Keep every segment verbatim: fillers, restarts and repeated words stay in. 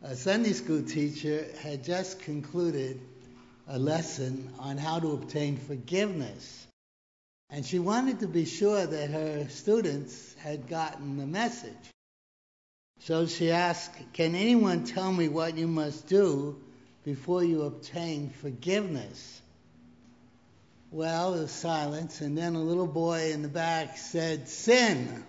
a Sunday school teacher had just concluded a lesson on how to obtain forgiveness. And she wanted to be sure that her students had gotten the message. So she asked, "Can anyone tell me what you must do before you obtain forgiveness?" Well, there was silence, and then a little boy in the back said, "Sin."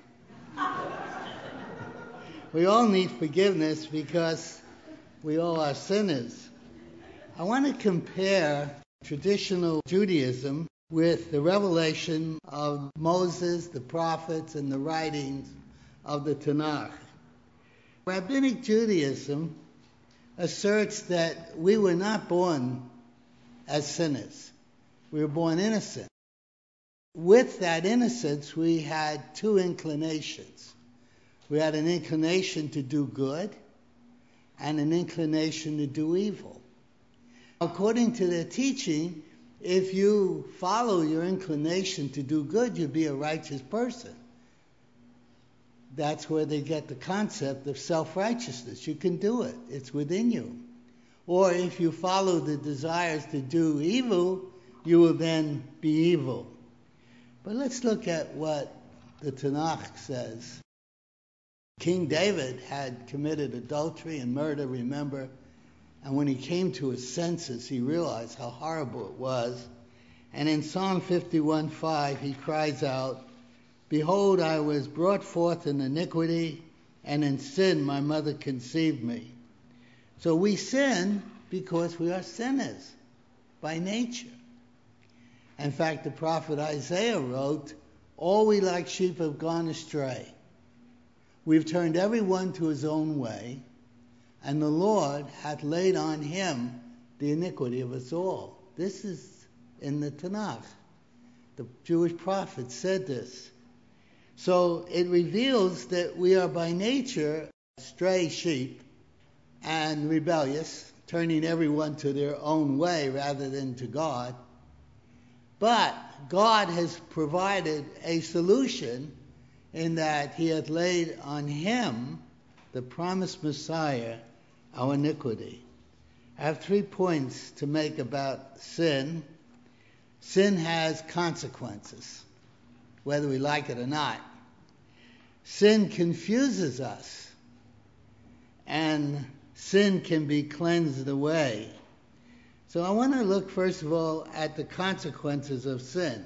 We all need forgiveness because we all are sinners. I want to compare traditional Judaism with the revelation of Moses, the prophets, and the writings of the Tanakh. Rabbinic Judaism asserts that we were not born as sinners. We were born innocent. With that innocence, we had two inclinations. We had an inclination to do good and an inclination to do evil. According to their teaching, if you follow your inclination to do good, you'll be a righteous person. That's where they get the concept of self-righteousness. You can do it. It's within you. Or if you follow the desires to do evil, you will then be evil. But let's look at what the Tanakh says. King David had committed adultery and murder, remember? And when he came to his senses, he realized how horrible it was. And in Psalm fifty-one five, he cries out, "Behold, I was brought forth in iniquity, and in sin my mother conceived me." So we sin because we are sinners by nature. In fact, the prophet Isaiah wrote, "All we like sheep have gone astray. We've turned every one to his own way, and the Lord hath laid on him the iniquity of us all." This is in the Tanakh. The Jewish prophet said this. So it reveals that we are by nature stray sheep and rebellious, turning everyone to their own way rather than to God. But God has provided a solution in that he hath laid on him, the promised Messiah, our iniquity. I have three points to make about sin. Sin has consequences, whether we like it or not. Sin confuses us, and sin can be cleansed away. So I want to look, first of all, at the consequences of sin.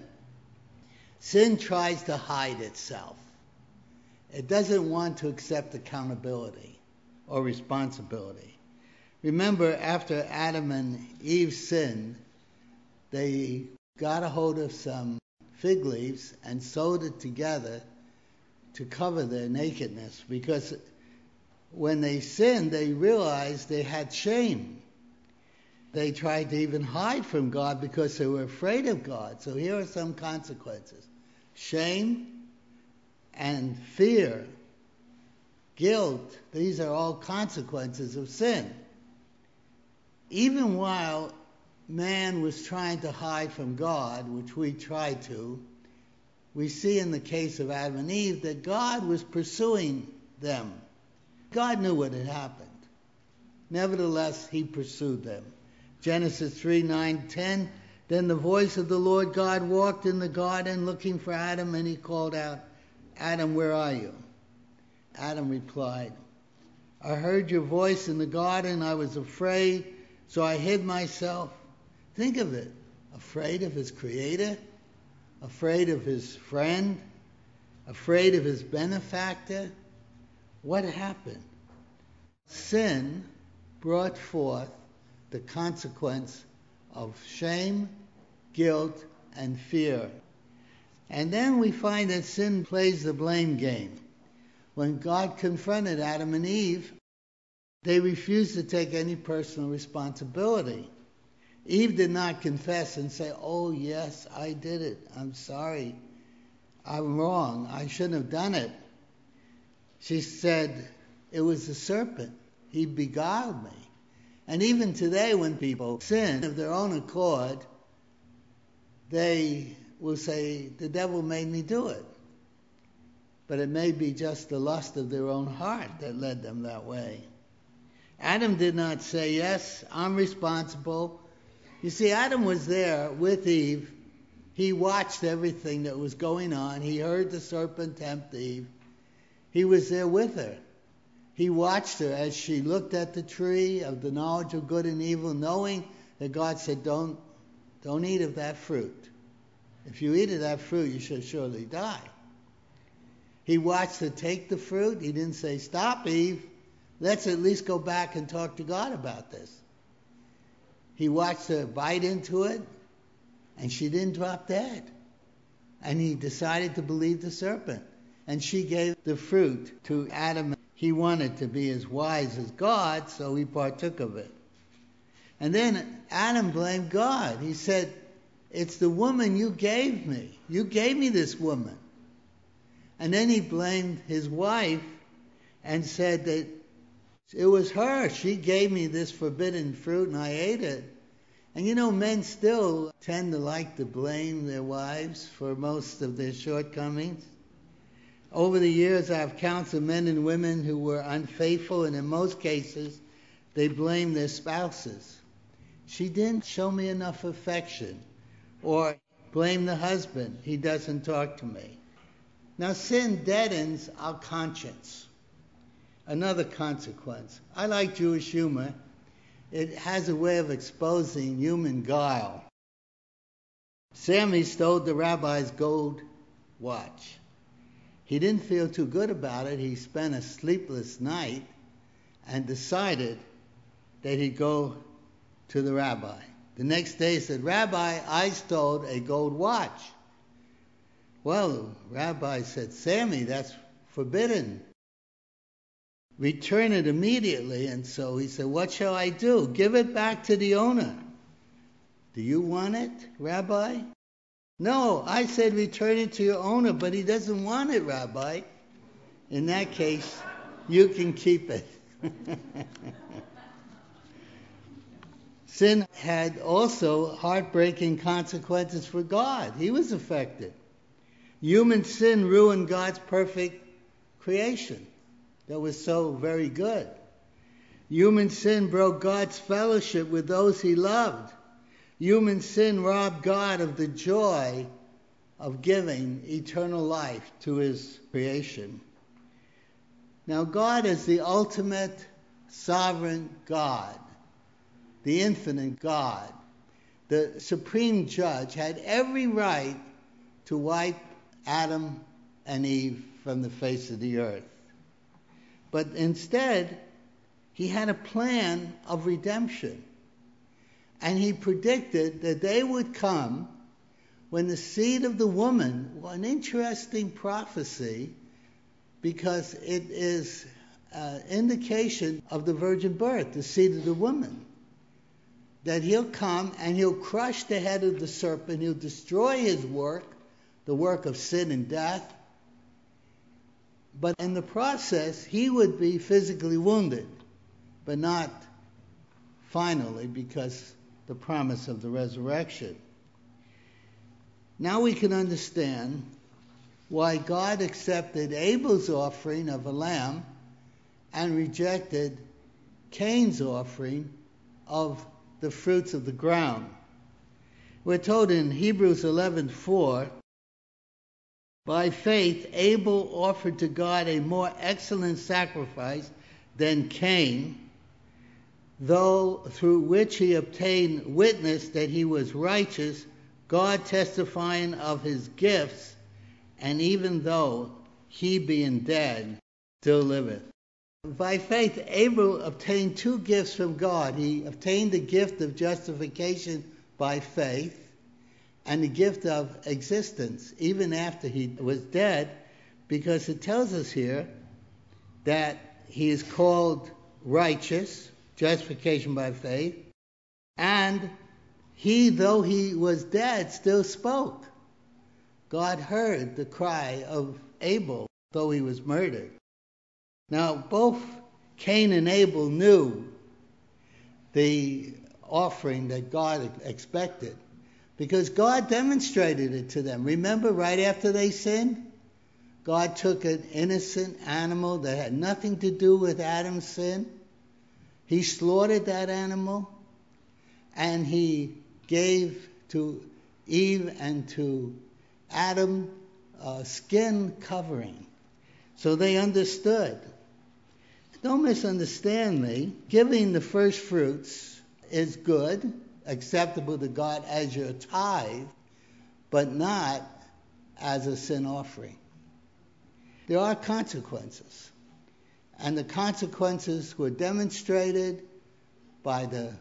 Sin tries to hide itself. It doesn't want to accept accountability or responsibility. Remember, after Adam and Eve sinned, they got a hold of some fig leaves and sewed it together to cover their nakedness, because when they sinned, they realized they had shame. They tried to even hide from God because they were afraid of God. So here are some consequences. Shame and fear, guilt, these are all consequences of sin. Even while man was trying to hide from God, which we try to, we see in the case of Adam and Eve that God was pursuing them. God knew what had happened. Nevertheless, he pursued them. Genesis three, nine, ten, "Then the voice of the Lord God walked in the garden looking for Adam, and he called out, 'Adam, where are you?' Adam replied, 'I heard your voice in the garden. I was afraid, so I hid myself.'" Think of it. Afraid of his creator, afraid of his friend, afraid of his benefactor. What happened? Sin brought forth the consequence of shame, guilt, and fear. And then we find that sin plays the blame game. When God confronted Adam and Eve, they refused to take any personal responsibility. Eve did not confess and say, "Oh, yes, I did it. I'm sorry. I'm wrong. I shouldn't have done it." She said, "It was the serpent. He beguiled me." And even today, when people sin of their own accord, they will say, "The devil made me do it." But it may be just the lust of their own heart that led them that way. Adam did not say, yes, I'm responsible. You see, Adam was there with Eve. He watched everything that was going on. He heard the serpent tempt Eve. He was there with her. He watched her as she looked at the tree of the knowledge of good and evil, knowing that God said, don't, don't eat of that fruit. If you eat of that fruit, you shall surely die. He watched her take the fruit. He didn't say, stop, Eve. Let's at least go back and talk to God about this. He watched her bite into it, and she didn't drop dead. And he decided to believe the serpent. And she gave the fruit to Adam. He wanted to be as wise as God, so he partook of it. And then Adam blamed God. He said, it's the woman you gave me. You gave me this woman. And then he blamed his wife and said that it was her. She gave me this forbidden fruit and I ate it. And you know, men still tend to like to blame their wives for most of their shortcomings. Over the years, I've counseled men and women who were unfaithful, and in most cases, they blame their spouses. She didn't show me enough affection. Or blame the husband. He doesn't talk to me. Now, sin deadens our conscience. Another consequence. I like Jewish humor. It has a way of exposing human guile. Sammy stole the rabbi's gold watch. He didn't feel too good about it. He spent a sleepless night and decided that he'd go to the rabbi. The next day he said, Rabbi, I stole a gold watch. Well, the rabbi said, Sammy, that's forbidden. Return it immediately. And so he said, what shall I do? Give it back to the owner. Do you want it, Rabbi? No, I said return it to your owner, but he doesn't want it, Rabbi. In that case, you can keep it. Sin had also heartbreaking consequences for God. He was affected. Human sin ruined God's perfect creation that was so very good. Human sin broke God's fellowship with those he loved. Human sin robbed God of the joy of giving eternal life to his creation. Now, God is the ultimate sovereign God, the infinite God. The supreme judge had every right to wipe Adam and Eve from the face of the earth. But instead, he had a plan of redemption. And he predicted that they would come when the seed of the woman, well, an interesting prophecy, because it is an indication of the virgin birth, the seed of the woman. That he'll come and he'll crush the head of the serpent, he'll destroy his work, the work of sin and death. But in the process, he would be physically wounded, but not finally, because the promise of the resurrection. Now we can understand why God accepted Abel's offering of a lamb and rejected Cain's offering of the fruits of the ground. We're told in Hebrews eleven four, by faith Abel offered to God a more excellent sacrifice than Cain, though through which he obtained witness that he was righteous, God testifying of his gifts, and even though he being dead, still liveth. By faith, Abel obtained two gifts from God. He obtained the gift of justification by faith, and the gift of existence, even after he was dead, because it tells us here that he is called righteous, justification by faith, and he, though he was dead, still spoke. God heard the cry of Abel, though he was murdered. Now, both Cain and Abel knew the offering that God expected, because God demonstrated it to them. Remember, right after they sinned, God took an innocent animal that had nothing to do with Adam's sin, He slaughtered that animal, and he gave to Eve and to Adam a skin covering. So they understood. Don't misunderstand me. Giving the first fruits is good, acceptable to God as your tithe, but not as a sin offering. There are consequences. And the consequences were demonstrated by the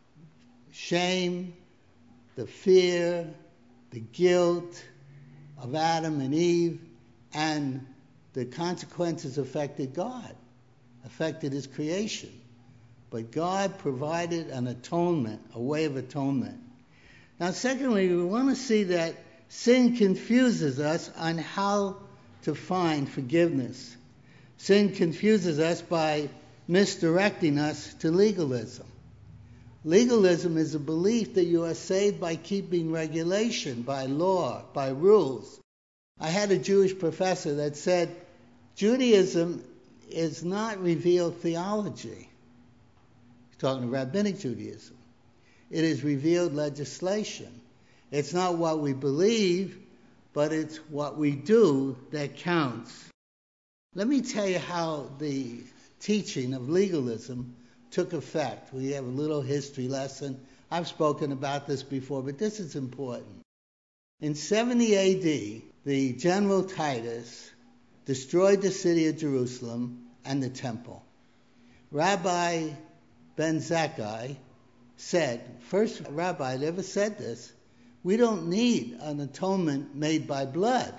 shame, the fear, the guilt of Adam and Eve, and the consequences affected God, affected his creation. But God provided an atonement, a way of atonement. Now, secondly, we want to see that sin confuses us on how to find forgiveness. Sin confuses us by misdirecting us to legalism. Legalism is a belief that you are saved by keeping regulation, by law, by rules. I had a Jewish professor that said, Judaism is not revealed theology. He's talking to rabbinic Judaism. It is revealed legislation. It's not what we believe, but it's what we do that counts. Let me tell you how the teaching of legalism took effect. We have a little history lesson. I've spoken about this before, but this is important. In seventy A D, the General Titus destroyed the city of Jerusalem and the temple. Rabbi Ben Zakkai said, first rabbi that ever said this, we don't need an atonement made by blood.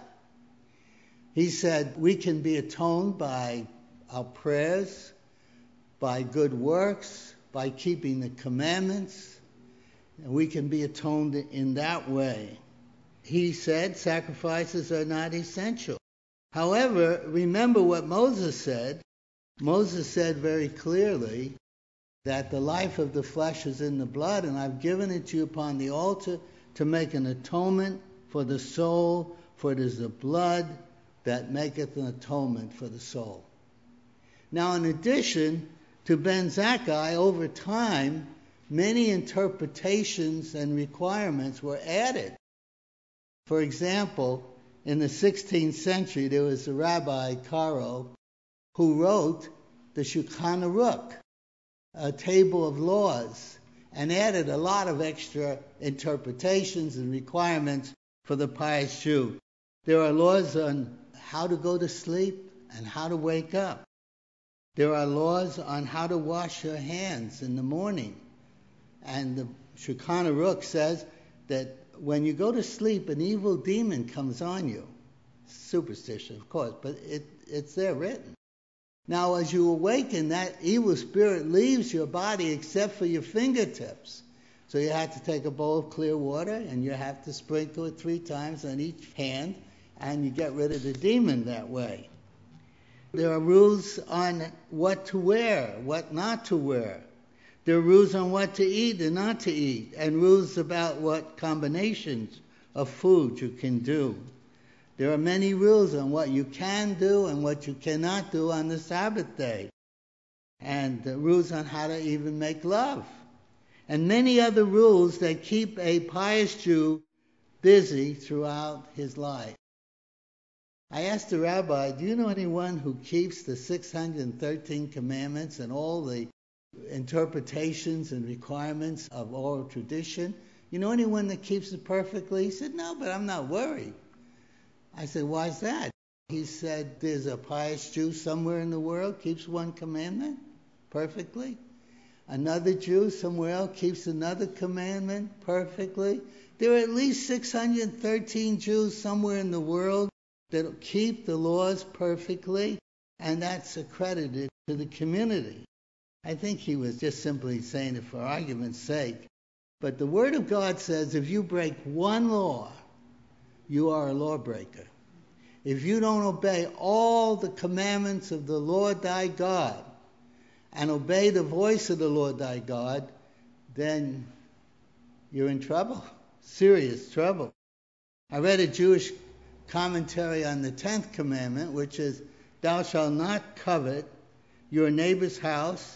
He said we can be atoned by our prayers, by good works, by keeping the commandments, and we can be atoned in that way. He said sacrifices are not essential. However, remember what Moses said. Moses said very clearly that the life of the flesh is in the blood, and I've given it to you upon the altar to make an atonement for the soul, for it is the blood that maketh an atonement for the soul. Now, in addition to Ben Zakkai, over time, many interpretations and requirements were added. For example, in the sixteenth century, there was a Rabbi Karo who wrote the Shulchan Aruch, a table of laws, and added a lot of extra interpretations and requirements for the pious Jew. There are laws on how to go to sleep and how to wake up. There are laws on how to wash your hands in the morning. And the Shulchan Aruch says that when you go to sleep, an evil demon comes on you. Superstition, of course, but it, it's there written. Now, as you awaken, that evil spirit leaves your body except for your fingertips. So you have to take a bowl of clear water, and you have to sprinkle it three times on each hand, and you get rid of the demon that way. There are rules on what to wear, what not to wear. There are rules on what to eat and not to eat, and rules about what combinations of food you can do. There are many rules on what you can do and what you cannot do on the Sabbath day, and the rules on how to even make love, and many other rules that keep a pious Jew busy throughout his life. I asked the rabbi, do you know anyone who keeps the six hundred thirteen commandments and all the interpretations and requirements of oral tradition? You know anyone that keeps it perfectly? He said, no, but I'm not worried. I said, why is that? He said, there's a pious Jew somewhere in the world keeps one commandment perfectly. Another Jew somewhere else keeps another commandment perfectly. There are at least six hundred thirteen Jews somewhere in the world that keep the laws perfectly, and that's accredited to the community. I think he was just simply saying it for argument's sake. But the Word of God says if you break one law, you are a lawbreaker. If you don't obey all the commandments of the Lord thy God and obey the voice of the Lord thy God, then you're in trouble, serious trouble. I read a Jewish commentary on the tenth commandment, which is, thou shalt not covet your neighbor's house,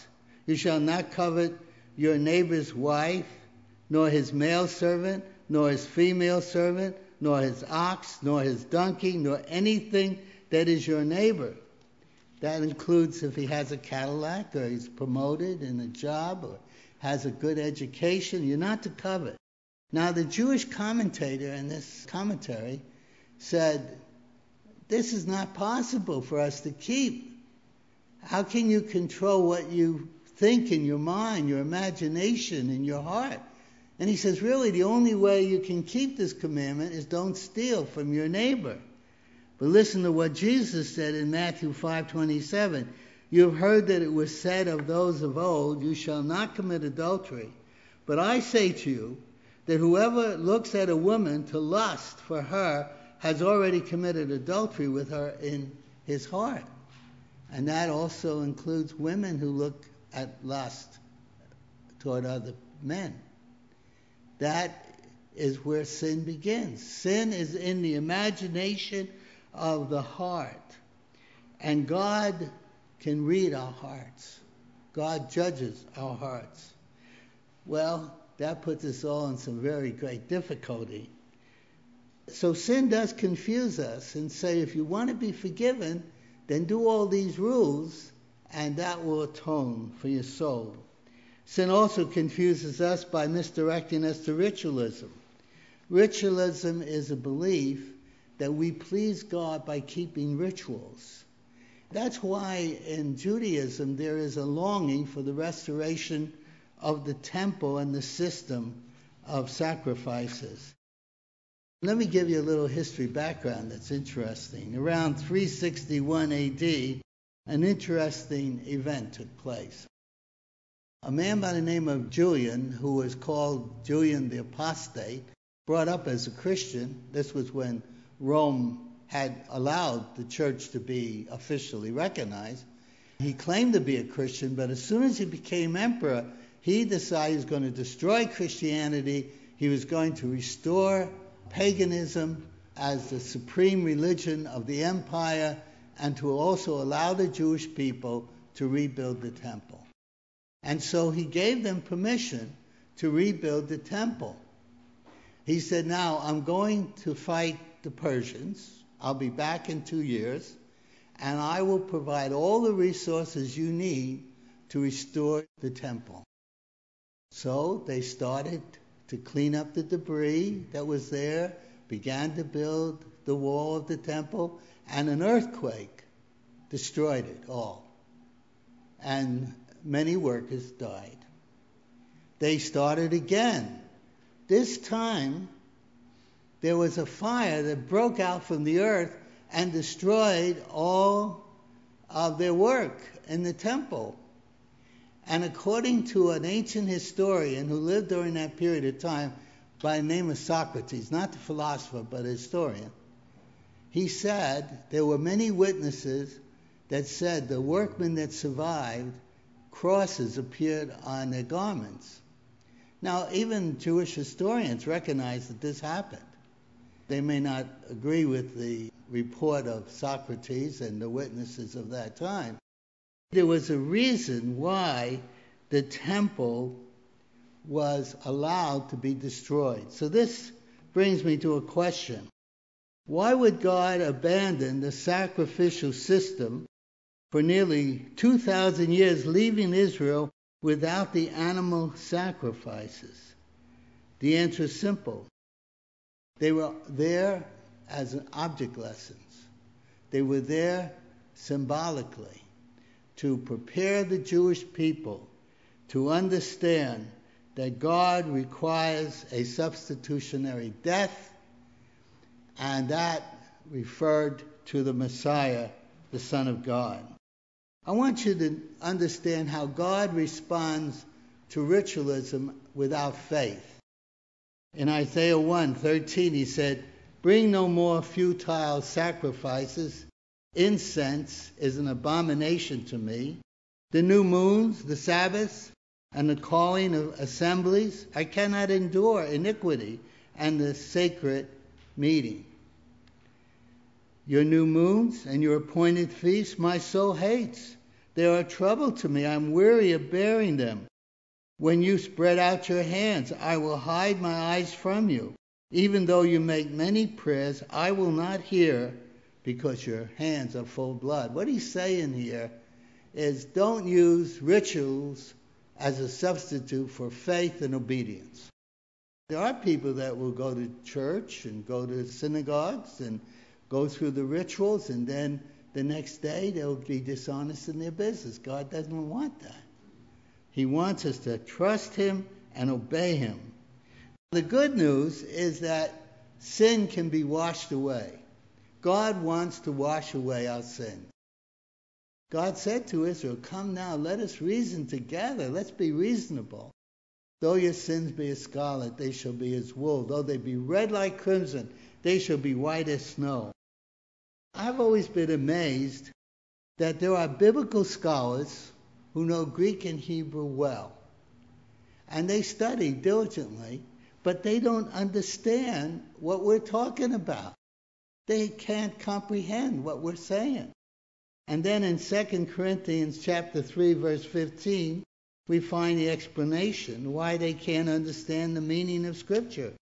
You shall not covet your neighbor's wife, nor his male servant, nor his female servant, nor his ox, nor his donkey, nor anything that is your neighbor. That includes if he has a Cadillac, or he's promoted in a job, or has a good education. You're not to covet. Now, the Jewish commentator in this commentary said, this is not possible for us to keep. How can you control what you think in your mind, your imagination, in your heart? And he says, really, the only way you can keep this commandment is don't steal from your neighbor. But listen to what Jesus said in Matthew five twenty-seven. You have heard that it was said of those of old, you shall not commit adultery. But I say to you that whoever looks at a woman to lust for her has already committed adultery with her in his heart. And that also includes women who look at lust toward other men. That is where sin begins. Sin is in the imagination of the heart. And God can read our hearts. God judges our hearts. Well, that puts us all in some very great difficulty. So sin does confuse us and say, if you want to be forgiven, then do all these rules, and that will atone for your soul. Sin also confuses us by misdirecting us to ritualism. Ritualism is a belief that we please God by keeping rituals. That's why in Judaism there is a longing for the restoration of the temple and the system of sacrifices. Let me give you a little history background that's interesting. Around three sixty-one A D, an interesting event took place. A man by the name of Julian, who was called Julian the Apostate, brought up as a Christian. This was when Rome had allowed the church to be officially recognized. He claimed to be a Christian, but as soon as he became emperor, he decided he was going to destroy Christianity. He was going to restore paganism as the supreme religion of the empire, and to also allow the Jewish people to rebuild the temple. And so he gave them permission to rebuild the temple. He said, now I'm going to fight the Persians. I'll be back in two years, and I will provide all the resources you need to restore the temple. So they started to clean up the debris that was there, began to build the wall of the temple, and an earthquake destroyed it all. And many workers died. They started again. This time, there was a fire that broke out from the earth and destroyed all of their work in the temple. And according to an ancient historian who lived during that period of time by the name of Socrates, not the philosopher, but a historian, he said there were many witnesses that said the workmen that survived, crosses appeared on their garments. Now, even Jewish historians recognize that this happened. They may not agree with the report of Socrates and the witnesses of that time. There was a reason why the temple was allowed to be destroyed. So this brings me to a question. Why would God abandon the sacrificial system for nearly two thousand years, leaving Israel without the animal sacrifices? The answer is simple. They were there as an object lessons. They were there symbolically to prepare the Jewish people to understand that God requires a substitutionary death, and that referred to the Messiah, the Son of God. I want you to understand how God responds to ritualism without faith. In Isaiah one thirteen, he said, "Bring no more futile sacrifices. Incense is an abomination to me. The new moons, the Sabbaths, and the calling of assemblies, I cannot endure iniquity and the sacred meeting. Your new moons and your appointed feasts my soul hates. They are a trouble to me. I'm weary of bearing them. When you spread out your hands, I will hide my eyes from you. Even though you make many prayers, I will not hear, because your hands are full of blood. What he's saying here is don't use rituals as a substitute for faith and obedience. There are people that will go to church and go to synagogues and go through the rituals, and then the next day they'll be dishonest in their business. God doesn't want that. He wants us to trust him and obey him. The good news is that sin can be washed away. God wants to wash away our sins. God said to Israel, come now, let us reason together. Let's be reasonable. Though your sins be as scarlet, they shall be as wool. Though they be red like crimson, they shall be white as snow. I've always been amazed that there are biblical scholars who know Greek and Hebrew well. And they study diligently, but they don't understand what we're talking about. They can't comprehend what we're saying. And then in Second Corinthians chapter three, verse fifteen, we find the explanation why they can't understand the meaning of Scripture.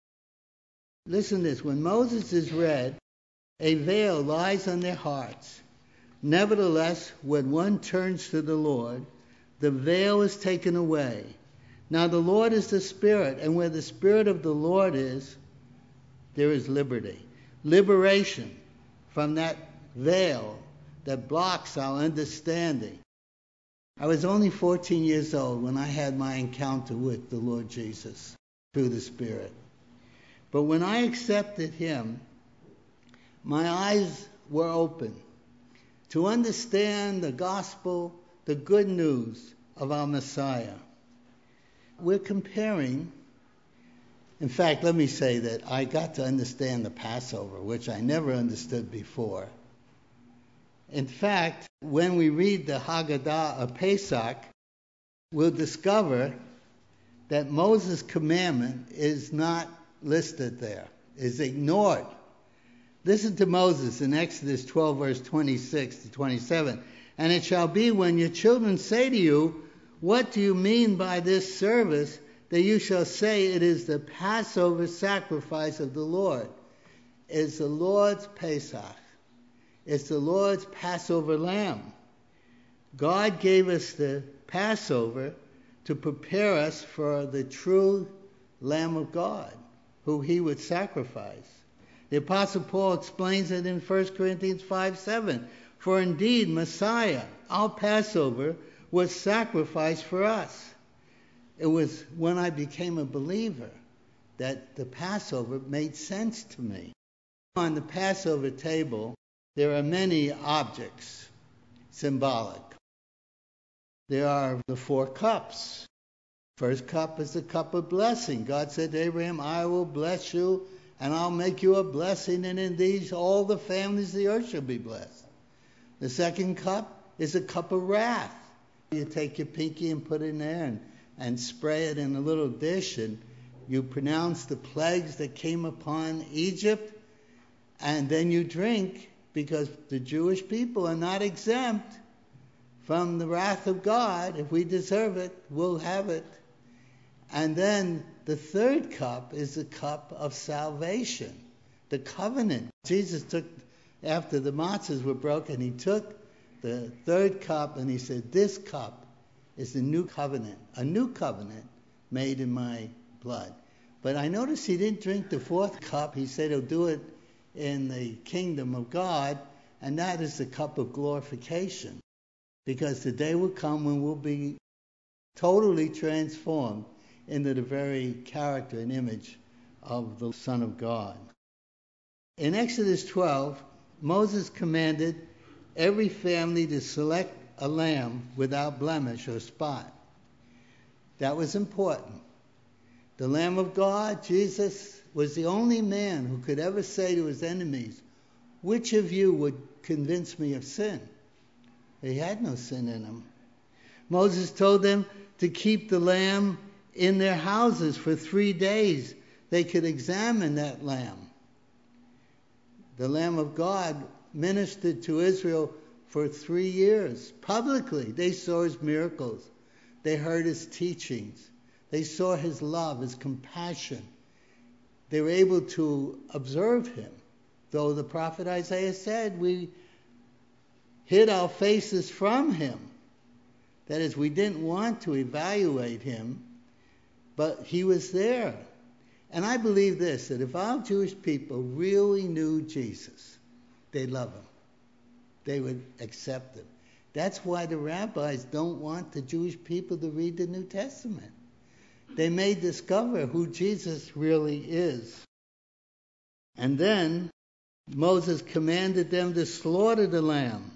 Listen to this. When Moses is read, a veil lies on their hearts. Nevertheless, when one turns to the Lord, the veil is taken away. Now the Lord is the Spirit, and where the Spirit of the Lord is, there is liberty. Liberation from that veil that blocks our understanding. I was only fourteen years old when I had my encounter with the Lord Jesus through the Spirit. But when I accepted him, my eyes were open to understand the gospel, the good news of our Messiah. We're comparing, in fact, let me say that I got to understand the Passover, which I never understood before. In fact, when we read the Haggadah of Pesach, we'll discover that Moses' commandment is not listed there, is ignored. Listen to Moses in Exodus twelve, verse twenty-six to twenty-seven. And it shall be when your children say to you, what do you mean by this service? That you shall say it is the Passover sacrifice of the Lord. It's the Lord's Pesach. It's the Lord's Passover lamb. God gave us the Passover to prepare us for the true Lamb of God, who he would sacrifice. The Apostle Paul explains it in First Corinthians five seven. For indeed, Messiah, our Passover, was sacrificed for us. It was when I became a believer that the Passover made sense to me. On the Passover table, there are many objects, symbolic. There are the four cups. First cup is the cup of blessing. God said to Abraham, I will bless you, and I'll make you a blessing, and in these all the families of the earth shall be blessed. The second cup is a cup of wrath. You take your pinky and put it in there and, and spray it in a little dish, and you pronounce the plagues that came upon Egypt, and then you drink, because the Jewish people are not exempt from the wrath of God. If we deserve it, we'll have it. And then the third cup is the cup of salvation, the covenant. Jesus took, after the matzahs were broken, he took the third cup and he said, this cup is the new covenant, a new covenant made in my blood. But I noticed he didn't drink the fourth cup. He said he'll do it in the kingdom of God, and that is the cup of glorification. Because the day will come when we'll be totally transformed into the very character and image of the Son of God. In Exodus twelve, Moses commanded every family to select a lamb without blemish or spot. That was important. The Lamb of God, Jesus, was the only man who could ever say to his enemies, which of you would convince me of sin? He had no sin in him. Moses told them to keep the lamb in their houses for three days. They could examine that lamb. The Lamb of God ministered to Israel for three years, publicly. They saw his miracles. They heard his teachings. They saw his love, his compassion. They were able to observe him. Though the prophet Isaiah said, we hid our faces from him. That is, we didn't want to evaluate him, but he was there. And I believe this, that if our Jewish people really knew Jesus, they'd love him. They would accept him. That's why the rabbis don't want the Jewish people to read the New Testament. They may discover who Jesus really is. And then Moses commanded them to slaughter the lamb,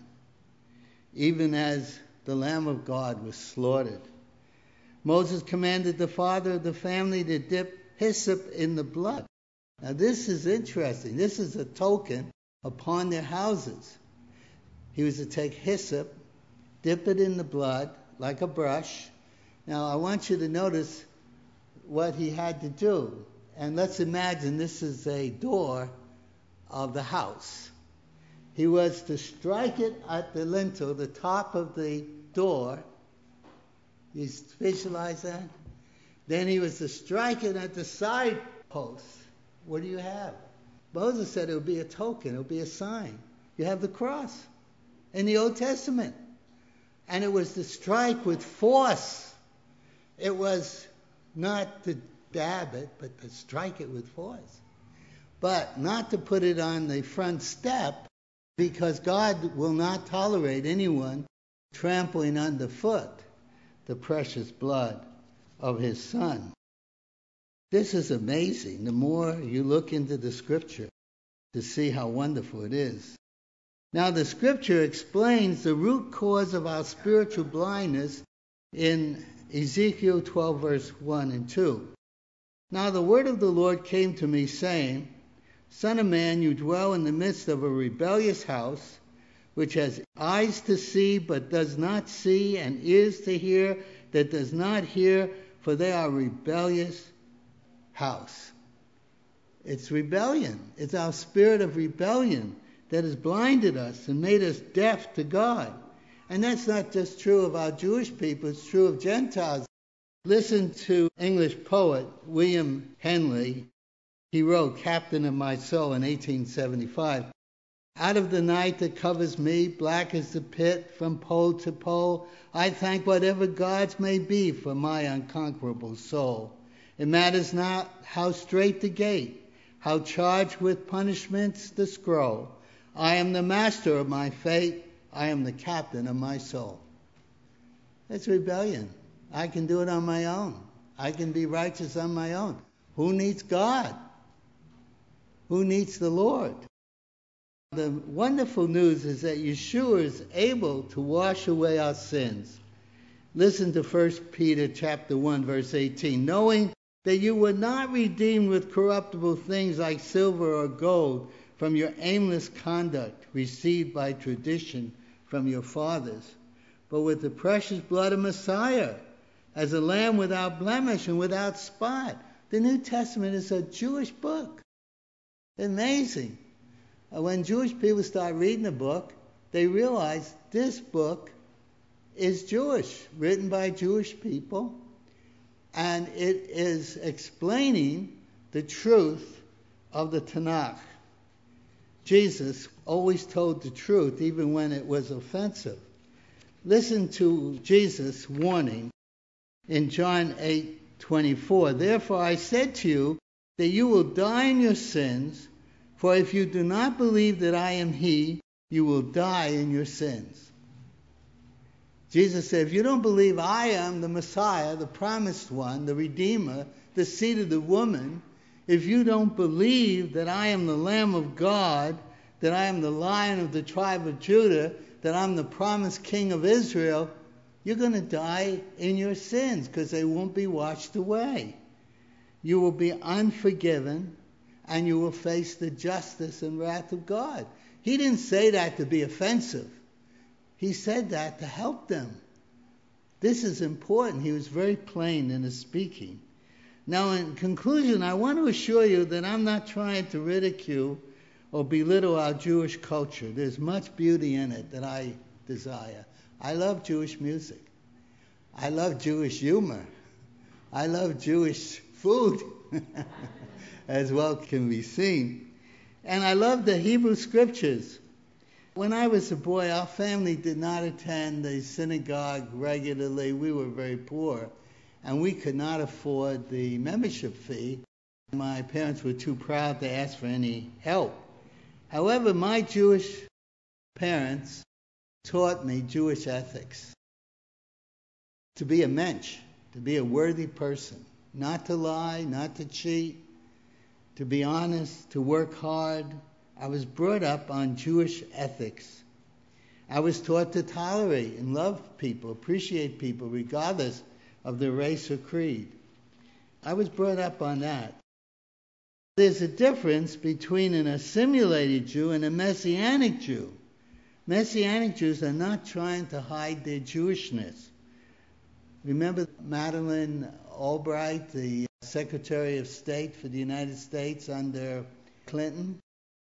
even as the Lamb of God was slaughtered. Moses commanded the father of the family to dip hyssop in the blood. Now this is interesting. This is a token upon their houses. He was to take hyssop, dip it in the blood like a brush. Now I want you to notice what he had to do. And let's imagine this is a door of the house. He was to strike it at the lintel, the top of the door. You visualize that? Then he was to strike it at the side posts. What do you have? Moses said it would be a token, it would be a sign. You have the cross in the Old Testament. And it was to strike with force. It was not to dab it, but to strike it with force. But not to put it on the front step, because God will not tolerate anyone trampling underfoot the precious blood of his Son. This is amazing. The more you look into the Scripture to see how wonderful it is. Now the Scripture explains the root cause of our spiritual blindness in Ezekiel twelve, verse one and two. Now the word of the Lord came to me, saying, Son of man, you dwell in the midst of a rebellious house, which has eyes to see but does not see, and ears to hear that does not hear, for they are a rebellious house. It's rebellion. It's our spirit of rebellion that has blinded us and made us deaf to God. And that's not just true of our Jewish people, it's true of Gentiles. Listen to English poet William Henley. He wrote Captain of My Soul in eighteen seventy-five. Out of the night that covers me, black as the pit from pole to pole, I thank whatever gods may be for my unconquerable soul. It matters not how strait the gate, how charged with punishments the scroll. I am the master of my fate. I am the captain of my soul. That's rebellion. I can do it on my own. I can be righteous on my own. Who needs God? Who needs the Lord? The wonderful news is that Yeshua is able to wash away our sins. Listen to First Peter chapter one, verse eighteen. Knowing that you were not redeemed with corruptible things like silver or gold from your aimless conduct received by tradition from your fathers, but with the precious blood of Messiah, as a lamb without blemish and without spot. The New Testament is a Jewish book. Amazing. When Jewish people start reading the book, they realize this book is Jewish, written by Jewish people, and it is explaining the truth of the Tanakh. Jesus always told the truth, even when it was offensive. Listen to Jesus' warning in John eight twenty-four. Therefore I said to you that you will die in your sins, for if you do not believe that I am he, you will die in your sins. Jesus said, if you don't believe I am the Messiah, the promised one, the Redeemer, the seed of the woman, if you don't believe that I am the Lamb of God, that I am the Lion of the tribe of Judah, that I'm the promised King of Israel, you're going to die in your sins because they won't be washed away. You will be unforgiven and you will face the justice and wrath of God. He didn't say that to be offensive. He said that to help them. This is important. He was very plain in his speaking. Now, in conclusion, I want to assure you that I'm not trying to ridicule or belittle our Jewish culture. There's much beauty in it that I desire. I love Jewish music. I love Jewish humor. I love Jewish food, as well can be seen. And I love the Hebrew scriptures. When I was a boy, our family did not attend the synagogue regularly. We were very poor, and we could not afford the membership fee. My parents were too proud to ask for any help. However, my Jewish parents taught me Jewish ethics. To be a mensch, to be a worthy person, not to lie, not to cheat, to be honest, to work hard. I was brought up on Jewish ethics. I was taught to tolerate and love people, appreciate people, regardless of their race or creed. I was brought up on that. There's a difference between an assimilated Jew and a Messianic Jew. Messianic Jews are not trying to hide their Jewishness. Remember Madeleine Albright, the Secretary of State for the United States under Clinton?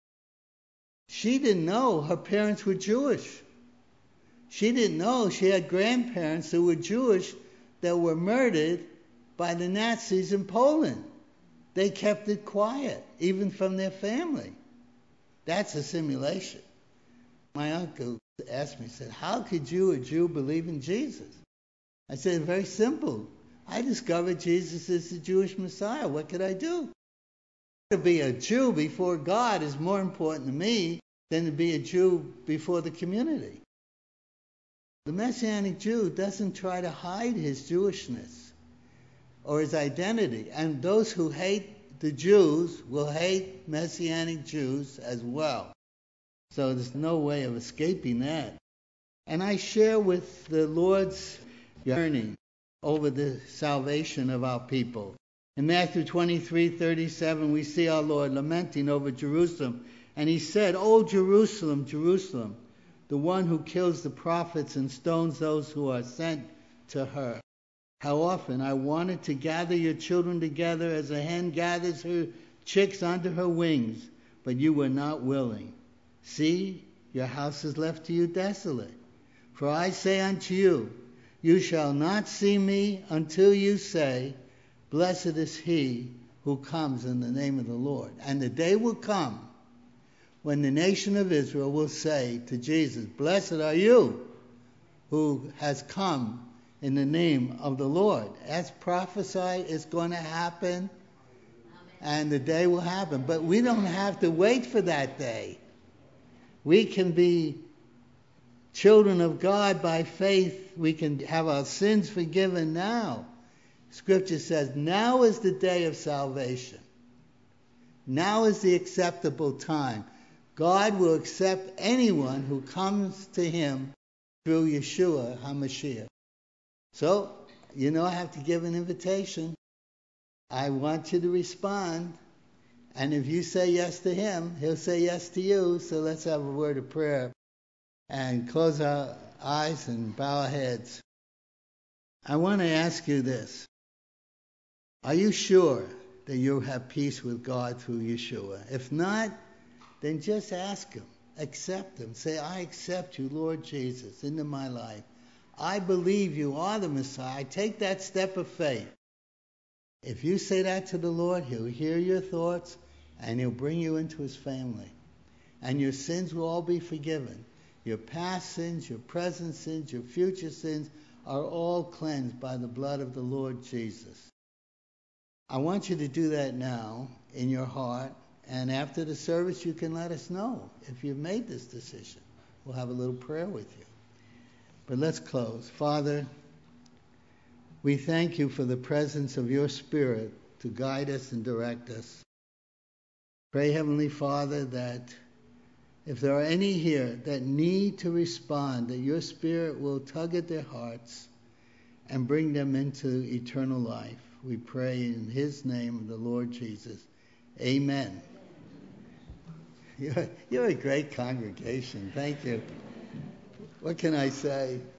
She didn't know her parents were Jewish. She didn't know she had grandparents who were Jewish that were murdered by the Nazis in Poland. They kept it quiet, even from their family. That's assimilation. My uncle asked me, said, how could you, a Jew, believe in Jesus? I said, very simple. I discovered Jesus is the Jewish Messiah. What could I do? To be a Jew before God is more important to me than to be a Jew before the community. The Messianic Jew doesn't try to hide his Jewishness or his identity. And those who hate the Jews will hate Messianic Jews as well. So there's no way of escaping that. And I share with the Lord's yearning over the salvation of our people. In Matthew twenty-three thirty-seven, we see our Lord lamenting over Jerusalem. And he said, "O Jerusalem, Jerusalem, the one who kills the prophets and stones those who are sent to her. How often I wanted to gather your children together as a hen gathers her chicks under her wings, but you were not willing. See, your house is left to you desolate. For I say unto you, you shall not see me until you say, blessed is he who comes in the name of the Lord." And the day will come when the nation of Israel will say to Jesus, "Blessed are you who has come in the name of the Lord." As prophesied, it's going to happen, and the day will happen. But we don't have to wait for that day. We can be children of God by faith. We can have our sins forgiven now. Scripture says, now is the day of salvation. Now is the acceptable time. God will accept anyone who comes to him through Yeshua HaMashiach. So, you know I have to give an invitation. I want you to respond. And if you say yes to him, he'll say yes to you. So let's have a word of prayer and close our eyes and bow our heads. I want to ask you this. Are you sure that you'll have peace with God through Yeshua? If not, then just ask him. Accept him. Say, I accept you, Lord Jesus, into my life. I believe you are the Messiah. I take that step of faith. If you say that to the Lord, he'll hear your thoughts and he'll bring you into his family. And your sins will all be forgiven. Your past sins, your present sins, your future sins are all cleansed by the blood of the Lord Jesus. I want you to do that now in your heart. And after the service, you can let us know if you've made this decision. We'll have a little prayer with you. But let's close. Father, we thank you for the presence of your Spirit to guide us and direct us. Pray, Heavenly Father, that if there are any here that need to respond, that your Spirit will tug at their hearts and bring them into eternal life. We pray in his name, the Lord Jesus. Amen. You're, you're a great congregation. Thank you. What can I say?